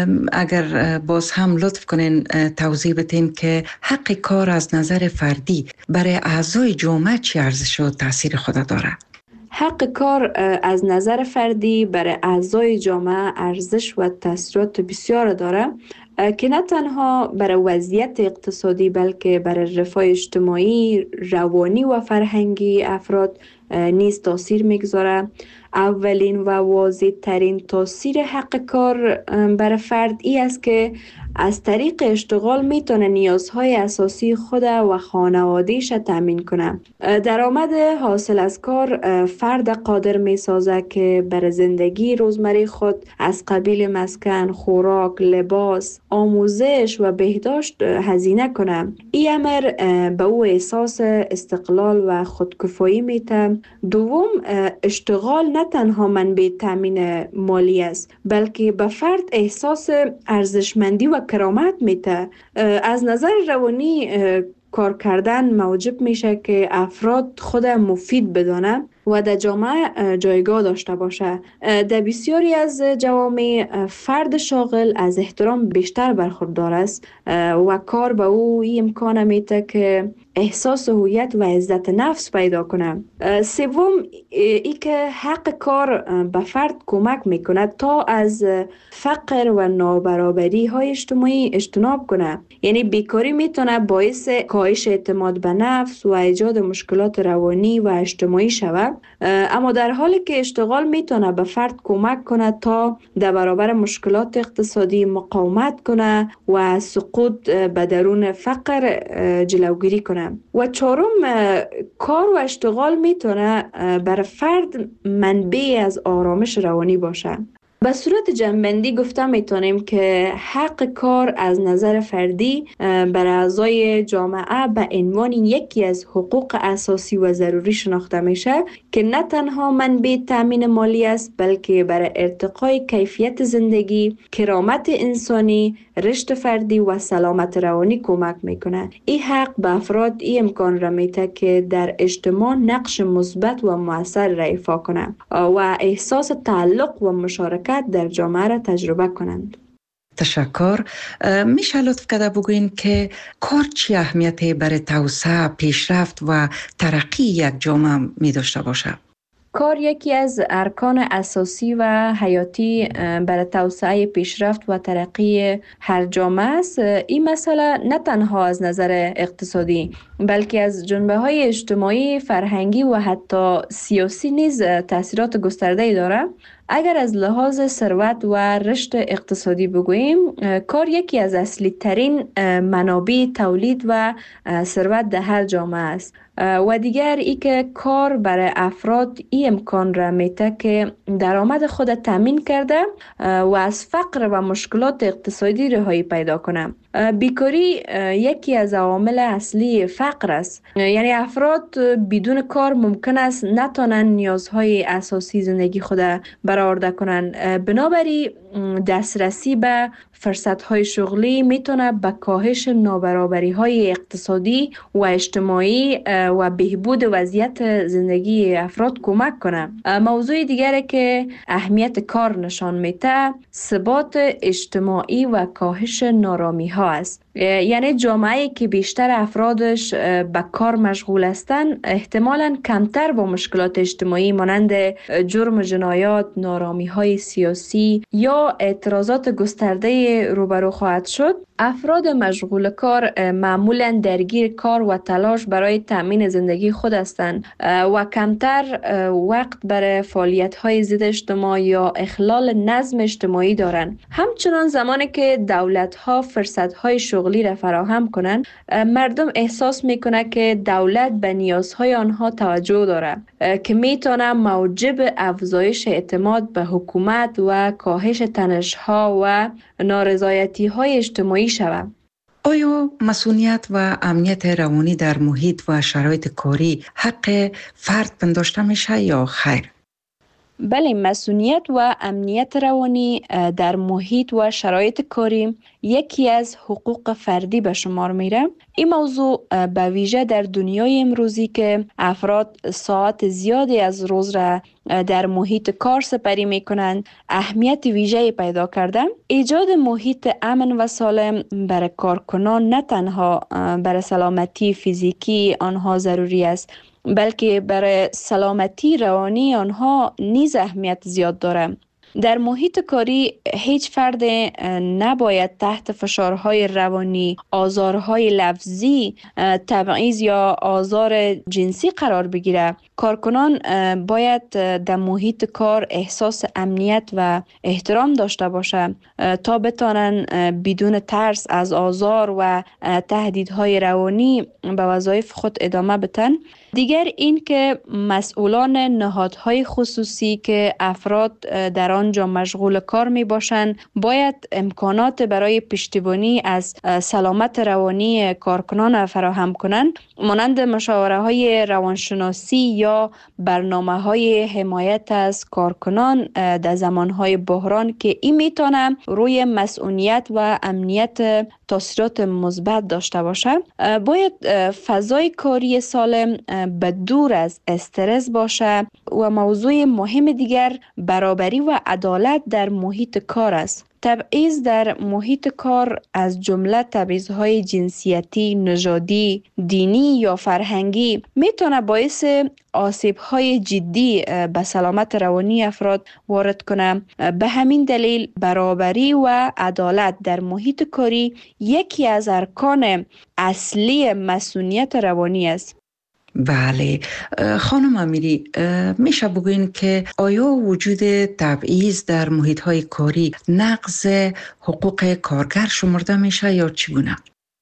اگر باز هم لطف کنین توضیح بدین که حق کار از نظر فردی برای اعضای جامعه چی ارزش و تاثیر خود داره؟ حق کار از نظر فردی برای اعضای جامعه ارزش و تاثیرات بسیار داره که نه تنها برای وضعیت اقتصادی بلکه برای رفاه اجتماعی، روانی و فرهنگی افراد نیز تاثیر میگذاره. اولین و واضح ترین تاثیر حق کار برای فرد ای است که از طریق اشتغال میتونه نیازهای اساسی خود و خانوادهش تامین کنه. درآمد حاصل از کار فرد قادر میسازه که برای زندگی روزمره خود از قبیل مسکن، خوراک، لباس، آموزش و بهداشت هزینه کنه. این امر به او احساس استقلال و خودکفایی میده. دوم، اشتغال نه تنها منبع تامین مالی است بلکه به فرد احساس ارزشمندی و کرامت میده. از نظر روانی کار کردن موجب میشه که افراد خود مفید بدانه و در جامعه جایگاه داشته باشه. در بسیاری از جوامع فرد شاغل از احترام بیشتر برخوردار است و کار به او این امکان میده که احساس هویت و عزت نفس پیدا کنه. سوم، ای که حق کار به فرد کمک میکنه تا از فقر و نابرابری های اجتماعی اجتناب کنه. یعنی بیکاری میتونه باعث کاهش اعتماد به نفس و ایجاد مشکلات روانی و اجتماعی شود، اما در حالی که اشتغال میتونه به فرد کمک کنه تا در برابر مشکلات اقتصادی مقاومت کنه و سقوط به درون فقر جلوگیری کنه. و چهارم، کار و اشتغال میتونه برای فرد منبع از آرامش روانی باشه. به صورت جنبندی گفته میتونیم که حق کار از نظر فردی برای اعضای جامعه به عنوان یکی از حقوق اساسی و ضروری شناخته میشه که نه تنها منبع تامین مالی است بلکه برای ارتقای کیفیت زندگی، کرامت انسانی، رشد فردی و سلامت روانی کمک میکنه. این حق به افراد این امکان را میده که در اجتماع نقش مثبت و مؤثر را ایفا کنند و احساس تعلق و مشارکت در جامعه را تجربه کنند. تشکر. میشه لطف کرده بگوین که کار چی اهمیتی برای توسعه، پیشرفت و ترقی یک جامعه می داشته باشه؟ کار یکی از ارکان اساسی و حیاتی برای توسعه، پیشرفت و ترقی هر جامعه است. این مسئله نه تنها از نظر اقتصادی بلکه از جنبه های اجتماعی، فرهنگی و حتی سیاسی نیز تاثیرات گسترده‌ای دارد. اگر از لحاظ ثروت و رشد اقتصادی بگوییم، کار یکی از اصلی ترین منابع تولید و ثروت در هر جامعه است. و دیگر ای که کار برای افراد این امکان را میده که درآمد خود تامین کرده و از فقر و مشکلات اقتصادی رهایی پیدا کنه. بیکاری یکی از عوامل اصلی فقر است. یعنی افراد بدون کار ممکن است نتوانند نیازهای اساسی زندگی خود برآورده کنند. بنابراین دسترسی به فرصت‌های شغلی میتونه به کاهش نابرابری‌های اقتصادی و اجتماعی و بهبود وضعیت زندگی افراد کمک کنه. موضوع دیگری که اهمیت کار نشان میده، ثبات اجتماعی و کاهش نارامی‌ها است. یعنی جامعه‌ای که بیشتر افرادش به کار مشغول هستند احتمالاً کمتر با مشکلات اجتماعی مانند جرم و جنایات، نارامی‌های سیاسی یا اعتراضات گسترده روبرو خواهد شد. افراد مشغول کار معمولاً درگیر کار و تلاش برای تأمین زندگی خود هستند و کمتر وقت برای فعالیت‌های ضد اجتماع یا اخلال نظم اجتماعی دارند. همچنان زمانی که دولت‌ها فرصت‌های شغلی را فراهم کنند، مردم احساس می‌کنند که دولت به نیازهای آنها توجه دارد که می‌تواند موجب افزایش اعتماد به حکومت و کاهش تنش‌ها و نارضایتی‌های اجتماعی شود. آیا مسئولیت و امنیت روانی در محیط و شرایط کاری حق فرد پنداشته میشه یا خیر؟ بله، مسئولیت و امنیت روانی در محیط و شرایط کاری یکی از حقوق فردی به شمار میره. این موضوع به ویژه در دنیای امروزی که افراد ساعت زیادی از روز را در محیط کار سپری میکنند اهمیت ویژه‌ای پیدا کرده. ایجاد محیط امن و سالم برای کارکنان نه تنها برای سلامتی فیزیکی آنها ضروری است، بلکه برای سلامتی روانی آنها نیز اهمیت زیاد دارد. در محیط کاری هیچ فرد نباید تحت فشارهای روانی، آزارهای لفظی، تبعیض یا آزار جنسی قرار بگیرد. کارکنان باید در محیط کار احساس امنیت و احترام داشته باشند تا بتوانند بدون ترس از آزار و تهدیدهای روانی به وظایف خود ادامه بدن. دیگر این که مسئولان نهادهای خصوصی که افراد در آنجا مشغول کار می باشند باید امکانات برای پشتیبانی از سلامت روانی کارکنان فراهم کنند، مانند مشاوره های روانشناسی یا برنامه های حمایت از کارکنان در زمان های بحران که این میتونه روی مسئولیت و امنیت تاثیرات مثبت داشته باشه. باید فضای کاری سالم به دور از استرس باشه و موضوع مهم دیگر برابری و عدالت در محیط کار است. تبعیض در محیط کار از جمله تبعیض‌های جنسیتی، نژادی، دینی یا فرهنگی میتونه باعث آسیب‌های جدی به سلامت روانی افراد وارد کنه. به همین دلیل برابری و عدالت در محیط کاری یکی از ارکان اصلی مسئولیت روانی است. بله خانم امیری، میشه بگوین که آیا وجود تبعیض در محیط‌های کاری نقض حقوق کارگر شمرده میشه یا چگونه؟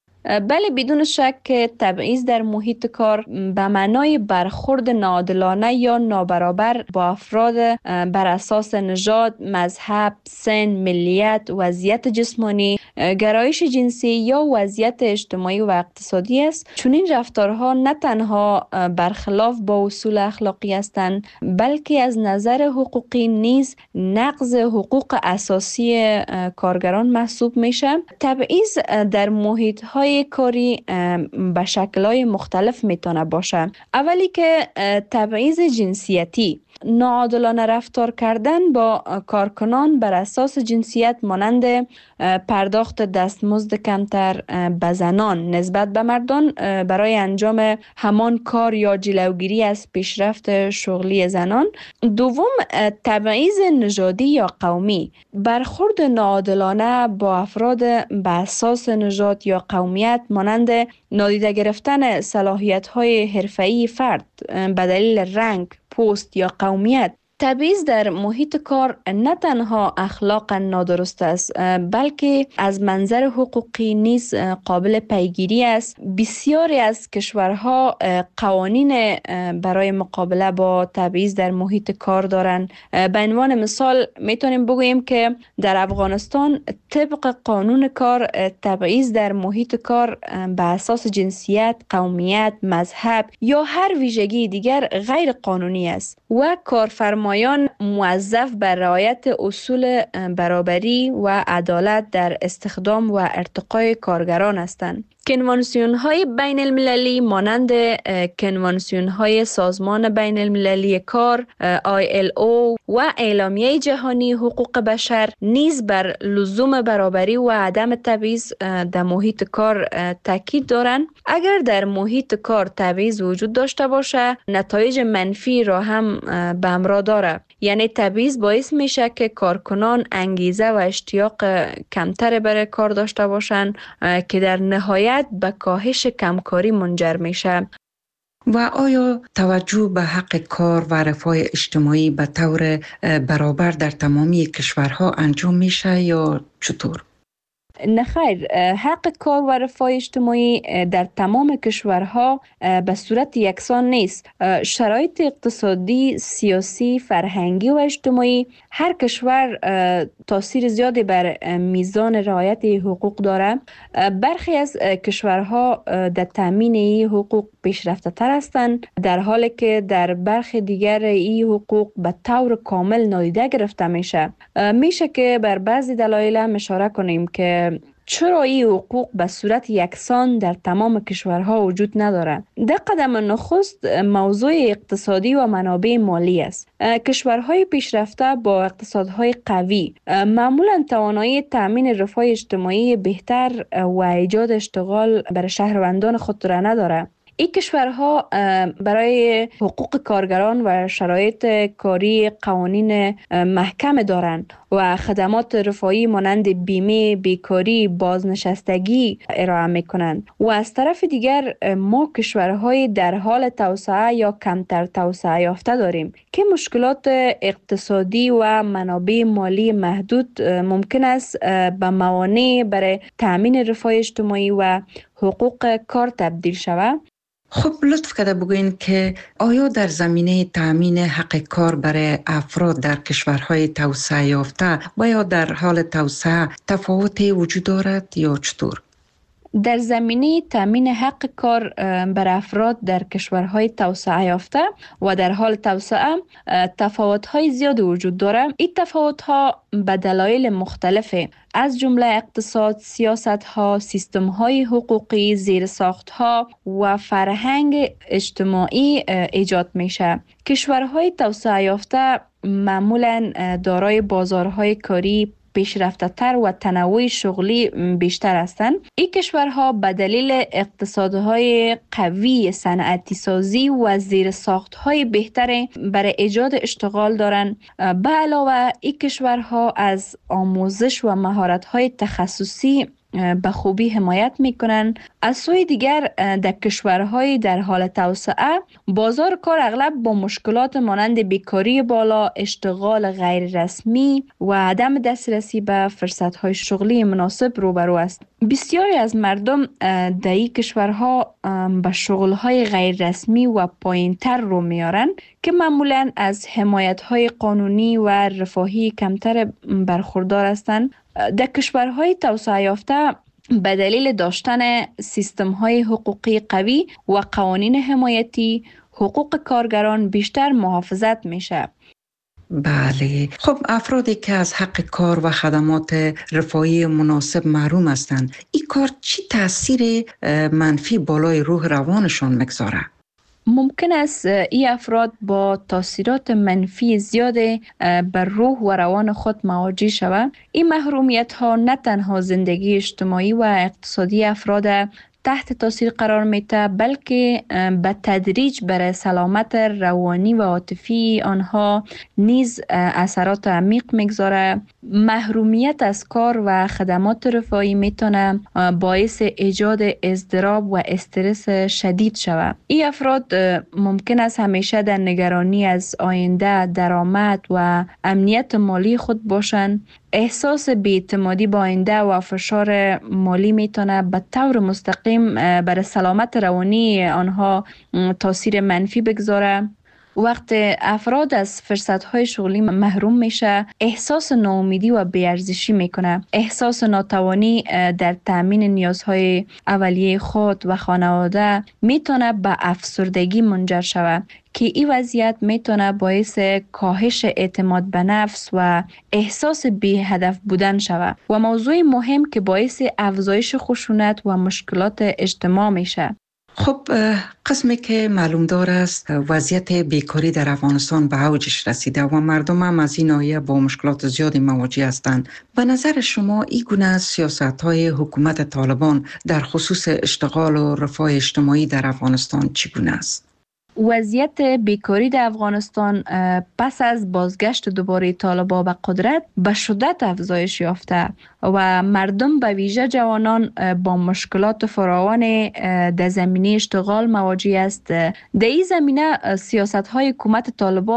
بله، بدون شک تبعیض در محیط کار به معنای برخورد ناعادلانه یا نابرابر با افراد بر اساس نژاد، مذهب، سن، ملیت، وضعیت جسمانی، گرایش جنسی یا وضعیت اجتماعی و اقتصادی است. چون این رفتارها نه تنها برخلاف با اصول اخلاقی هستند، بلکه از نظر حقوقی نیز نقض حقوق اساسی کارگران محسوب میشه. تبعیض در محیط‌های کاری به شکل‌های مختلف میتونه باشه. اولی که تبعیض جنسیتی، ناعادلانه رفتار کردن با کارکنان بر اساس جنسیت مانند پرداخت دستمزد کمتر به زنان نسبت به مردان برای انجام همان کار یا جلوگیری از پیشرفت شغلی زنان. دوم، تبعیض نژادی یا قومی، برخورد ناعادلانه با افراد به اساس نژاد یا قومیت مانند نادیده گرفتن صلاحیت‌های حرفه‌ای فرد به دلیل رنگ، پوست یا قومیت. تبعیض در محیط کار نه تنها اخلاقا نادرست است، بلکه از منظر حقوقی نیز قابل پیگیری است. بسیاری از کشورها قوانین برای مقابله با تبعیض در محیط کار دارند. به عنوان مثال میتونیم بگوییم که در افغانستان طبق قانون کار تبعیض در محیط کار به اساس جنسیت، قومیت، مذهب یا هر ویژگی دیگر غیر قانونی است و کارفرما مایان موظف بر رعایت اصول برابری و عدالت در استخدام و ارتقای کارگران هستند. کنوانسیون های بین المللی مانند کنوانسیون های سازمان بین المللی کار آی ال او و اعلامیه جهانی حقوق بشر نیز بر لزوم برابری و عدم تبعیض در محیط کار تاکید دارند. اگر در محیط کار تبعیض وجود داشته باشه، نتایج منفی را هم به همراه داره. یعنی تبعیض باعث میشه که کارکنان انگیزه و اشتیاق کمتر برای کار داشته باشند که در نهایت به کاهش کمکاری منجر میشه. و آیا توجه به حق کار و رفاه اجتماعی به طور برابر در تمامی کشورها انجام میشه یا چطور؟ نخیر، حق کار و رفاه اجتماعی در تمام کشورها به صورت یکسان نیست. شرایط اقتصادی، سیاسی، فرهنگی و اجتماعی هر کشور تاثیر زیادی بر میزان رعایت حقوق داره. برخی از کشورها در تامین این حقوق پیشرفته تر هستند، در حالی که در برخی دیگر این حقوق به طور کامل نادیده گرفته میشه. میشه که بر بعضی دلایل هم اشاره کنیم که چرا این حقوق به صورت یکسان در تمام کشورها وجود نداره. در قدم نخست موضوع اقتصادی و منابع مالی است. کشورهای پیشرفته با اقتصادهای قوی معمولا توانایی تامین رفاه اجتماعی بهتر و ایجاد اشتغال برای شهروندان خود را نداره. این کشورها برای حقوق کارگران و شرایط کاری قوانین محکم دارند و خدمات رفاهی مانند بیمه، بیکاری، بازنشستگی ارائه میکنند. و از طرف دیگر ما کشورهای در حال توسعه یا کمتر توسعه یافته داریم که مشکلات اقتصادی و منابع مالی محدود ممکن است به موانع برای تامین رفاه اجتماعی و حقوق کار تبدیل شود. خب لطف کرده بگوین که آیا در زمینه تامین حق کار برای افراد در کشورهای توسعه یافته و یا در حال توسعه تفاوتی وجود دارد یا چطور؟ در زمینه تامین حق کار بر افراد در کشورهای توسعه یافته و در حال توسعه تفاوت‌های زیاد وجود دارد. این تفاوت‌ها به دلایل مختلفه، از جمله اقتصاد، سیاست‌ها، سیستم‌های حقوقی، زیرساخت‌ها و فرهنگ اجتماعی ایجاد میشه. کشورهای توسعه یافته معمولاً دارای بازارهای کاری پیشرفته تر و تنوع شغلی بیشتر هستند. این کشورها به دلیل اقتصادهای قوی، صنعتی سازی و زیرساختهای بهتر برای ایجاد اشتغال دارند. به علاوه این کشورها از آموزش و مهارت‌های تخصصی به خوبی حمایت میکنن. از سوی دیگر در کشورهای در حال توسعه بازار کار اغلب با مشکلات مانند بیکاری بالا، اشتغال غیر رسمی و عدم دسترسی به فرصتهای شغلی مناسب روبرو است. بسیاری از مردم در این کشورها به شغلهای غیر رسمی و پایینتر رو میارن که معمولاً از حمایتهای قانونی و رفاهی کمتر برخوردار هستند. در کشورهای توسعه یافته به دلیل داشتن سیستم‌های حقوقی قوی و قوانین حمایتی، حقوق کارگران بیشتر محافظت میشه. بله، خب افرادی که از حق کار و خدمات رفاهی مناسب محروم هستند، این کار چی تاثیر منفی بالای روح روانشان میگذاره؟ ممکن است این افراد با تاثیرات منفی زیاد بر روح و روان خود مواجه شوند. این محرومیت ها نه تنها زندگی اجتماعی و اقتصادی افراد تحت تاثیر قرار میده، بلکه به تدریج بر سلامت روانی و عاطفی آنها نیز اثرات عمیق میگذاره. محرومیت از کار و خدمات رفاهی میتونه باعث ایجاد اضطراب و استرس شدید شود. این افراد ممکن است همیشه در نگرانی از آینده، درآمد و امنیت مالی خود باشند. احساس بی‌اعتمادی با آینده و فشار مالی میتونه به طور مستقیم بر سلامت روانی آنها تاثیر منفی بگذاره. وقت افراد از فرصت‌های شغلی محروم میشه، احساس ناامیدی و بی‌ارزشی میکنه. احساس ناتوانی در تامین نیازهای اولیه خود و خانواده میتونه به افسردگی منجر شود که این وضعیت میتونه باعث کاهش اعتماد به نفس و احساس بی هدف بودن شود و موضوع مهم که باعث افزایش خشونت و مشکلات اجتماع میشه. خب قسمی که معلوم دار است وضعیت بیکاری در افغانستان به اوجش رسیده و مردم هم از این ناحیه با مشکلات زیادی مواجه هستند. به نظر شما این گونه سیاست‌های حکومت طالبان در خصوص اشتغال و رفاه اجتماعی در افغانستان چگونه است؟ وضعیت بیکاری در افغانستان پس از بازگشت دوباره طالبان به قدرت به شدت افزایش یافته و مردم به ویژه جوانان با مشکلات فراوان در زمینه اشتغال مواجه است. در این زمینه سیاست‌های حکومت طالبان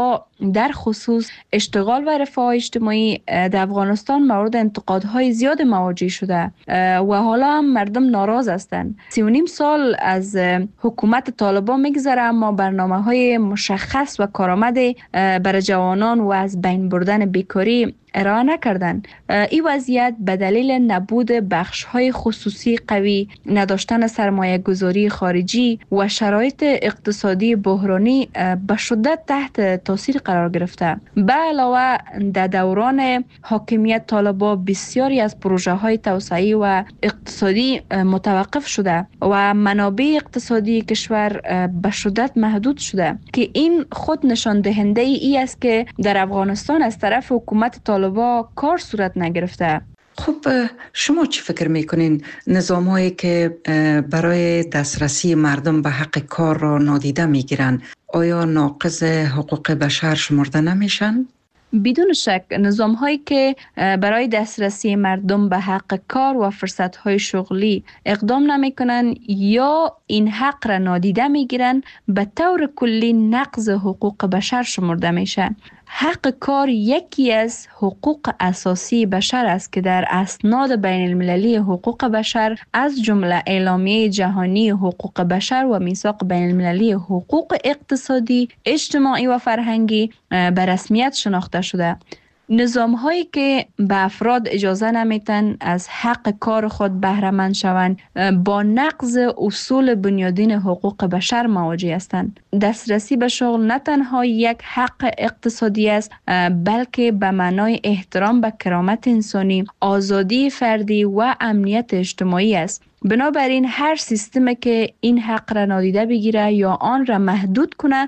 در خصوص اشتغال و رفاه اجتماعی در افغانستان مورد انتقادهای زیاد مواجه شده و حالا هم مردم ناراض هستند. سی و نیم سال از حکومت طالبان میگذره اما برنامه های مشخص و کارآمد برای جوانان و از بین بردن بیکاری ارائه نکردن. این وضعیت به دلیل نبود بخش‌های خصوصی قوی، نداشتن سرمایه گذاری خارجی و شرایط اقتصادی بحرانی به شدت تحت تاثیر قرار گرفته. به علاوه در دوران حاکمیت طالبان بسیاری از پروژه های توسعی و اقتصادی متوقف شده و منابع اقتصادی کشور به شدت محدود شده که این خود نشان دهنده ای است که در افغانستان از طرف حکومت طالبان با کار صورت نگرفته. خب شما چی فکر میکنین نظام هایی که برای دسترسی مردم به حق کار را نادیده میگیرن آیا ناقض حقوق بشر شمرده نمیشن؟ بدون شک نظام هایی که برای دسترسی مردم به حق کار و فرصت های شغلی اقدام نمی کنن یا این حق را نادیده می گیرن به طور کلی نقض حقوق بشر شمرده میشن. حق کار یکی از حقوق اساسی بشر است که در اسناد بین المللی حقوق بشر از جمله اعلامیه جهانی حقوق بشر و میثاق بین المللی حقوق اقتصادی، اجتماعی و فرهنگی به رسمیت شناخته شده. نظام هایی که به افراد اجازه نمیتن از حق کار خود بهره مند شوند با نقض اصول بنیادین حقوق بشر مواجه هستند. دسترسی به شغل نه تنها یک حق اقتصادی است بلکه به معنای احترام به کرامت انسانی، آزادی فردی و امنیت اجتماعی است. بنابراین هر سیستمی که این حق را نادیده بگیره یا آن را محدود کنه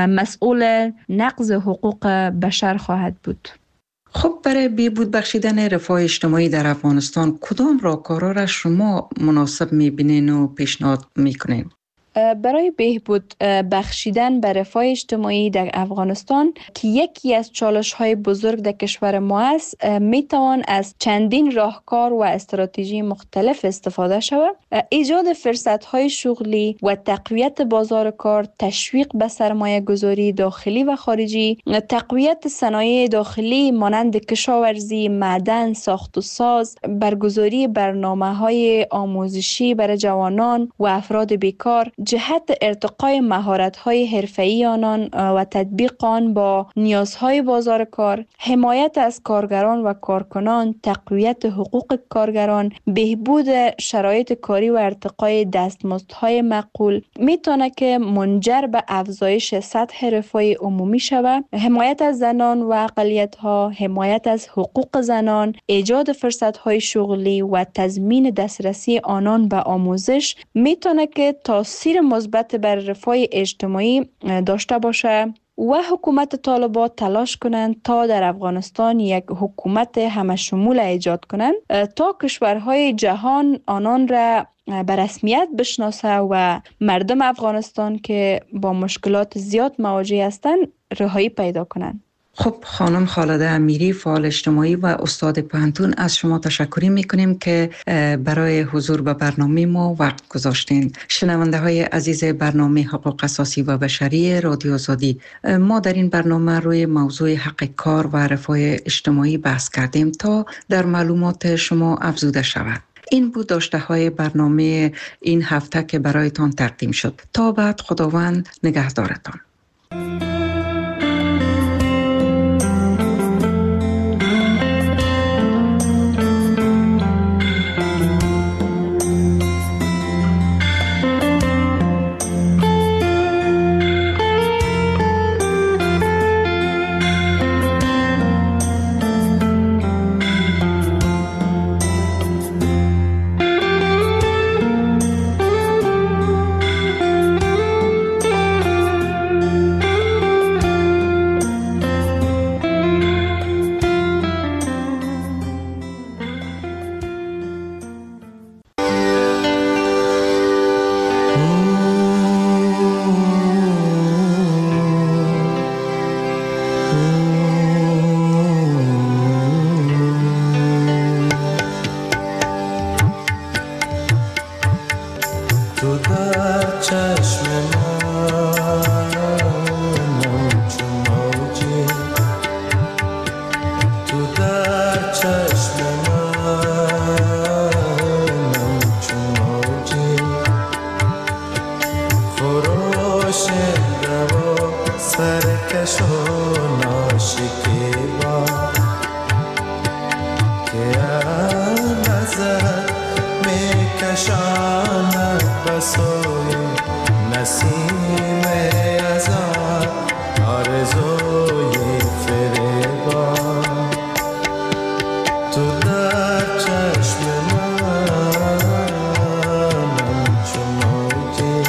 مسئول نقض حقوق بشر خواهد بود. خب برای بهبود بخشیدن رفاه اجتماعی در افغانستان کدام راهکارها را شما مناسب می‌بینین و پیشنهاد می‌کنین؟ برای بهبود بخشیدن به رفاه اجتماعی در افغانستان که یکی از چالش‌های بزرگ در کشور ما است، میتوان از چندین راهکار و استراتژی مختلف استفاده شود. ایجاد فرصت‌های شغلی و تقویت بازار کار، تشویق به سرمایه گذاری داخلی و خارجی، تقویت صنایع داخلی مانند کشاورزی، معدن، ساخت و ساز، برگزاری برنامه‌های آموزشی برای جوانان و افراد بیکار، جهت ارتقای مهارت‌های حرفه‌ای آنان و تطبیق آن با نیازهای بازار کار، حمایت از کارگران و کارکنان، تقویت حقوق کارگران، بهبود شرایط کاری و ارتقای دستمزدهای معقول میتونه که منجر به افزایش سطح رفاه عمومی شود. حمایت از زنان و اقلیت‌ها، حمایت از حقوق زنان، ایجاد فرصت‌های شغلی و تضمین دسترسی آنان به آموزش میتونه که تاثیر مثبت بر رفاه اجتماعی داشته باشه و حکومت طالبان تلاش کنند تا در افغانستان یک حکومت همه شمول ایجاد کنند تا کشورهای جهان آنان را به رسمیت بشناسه و مردم افغانستان که با مشکلات زیاد مواجه هستند رهایی پیدا کنند. خب خانم خالده امیری، فعال اجتماعی و استاد پوهنتون، از شما تشکر میکنیم که برای حضور به برنامه ما وقت گذاشتین. شنونده های عزیز برنامه حقوق اساسی و بشری رادیو آزادی، ما در این برنامه روی موضوع حق کار و رفاه اجتماعی بحث کردیم تا در معلومات شما افزوده شود. این بود داشته های برنامه این هفته که برایتان تقدیم شد. تا بعد، خداوند نگهدارتان. کشاند به سوی نسیم ازان آرزوی فریبان تو در چشم من چون موجی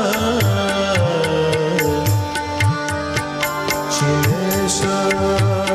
چی میشه